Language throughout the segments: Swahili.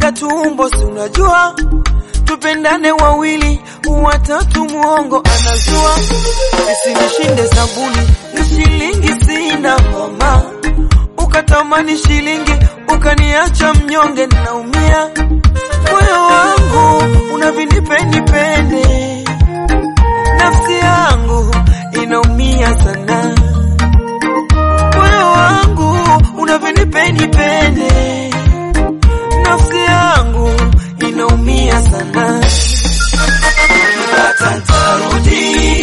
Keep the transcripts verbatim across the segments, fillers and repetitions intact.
Kupanga tumbo si unajua, tupendane wawili, watatu muongo anazua. Isinishinde sabuni, ni shilingi sina mama. Ukatamani shilingi, ukaniacha mnyonge naumia. Moyo wangu unavinipeni pende, nafsi yangu inaumia sana. Moyo wangu unavinipeni pende, nafsi yangu inaumia sana. Nikipata ntarudi,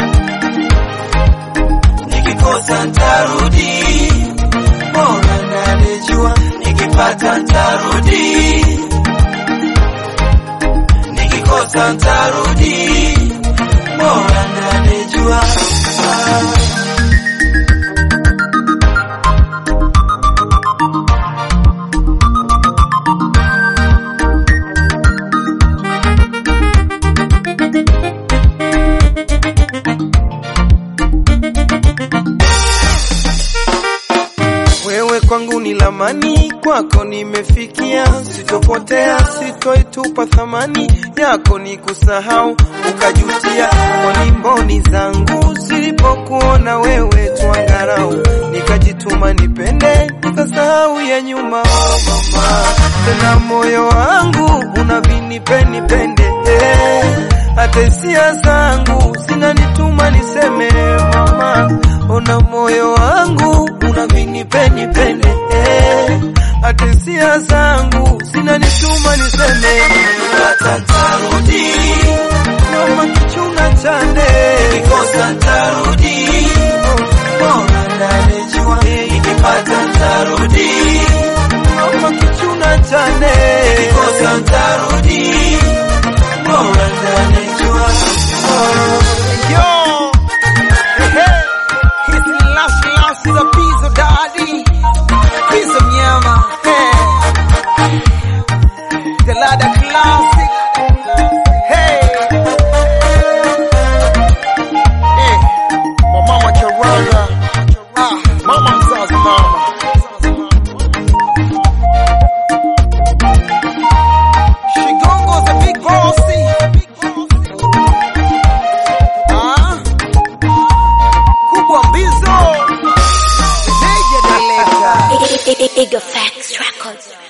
nikikosa ntarudi, bora nanejua. Nikipata ntarudi, nikikosa ntarudi, bora nanejua. Wewe kwangu ni lamani, kwako nimefikia. Sitopotea, sitoitupa thamani yako, ni kusahau ukajutia. Mboni mboni zangu zilipokuona wewe tuangarau, nikajituma nipende, nikasahau ya nyuma. Oh mama, tena moyo wangu unavinipeni pende, eh, hata hisia zangu zinanituma niseme mama. Ona moyo wangu unavinipeni pende, eh, hata hisia zangu zinanituma niseme. Nikipata ntarudi, mama kichuna chande, nikikosa ntarudi, bora nanejua. Nikipata ntarudi, mama kichuna chande, nikikosa ntarudi, bora nanejua. Oh, yo, hey, hey. Last, last is a piece of daddy, piece of nyama, hey. The ladder classic, hey. Hey, my mama Charanga, ah, mama mzazi mama. Shigongo's a big bossy, ah, kubwa mbizo. Ega Facts Records.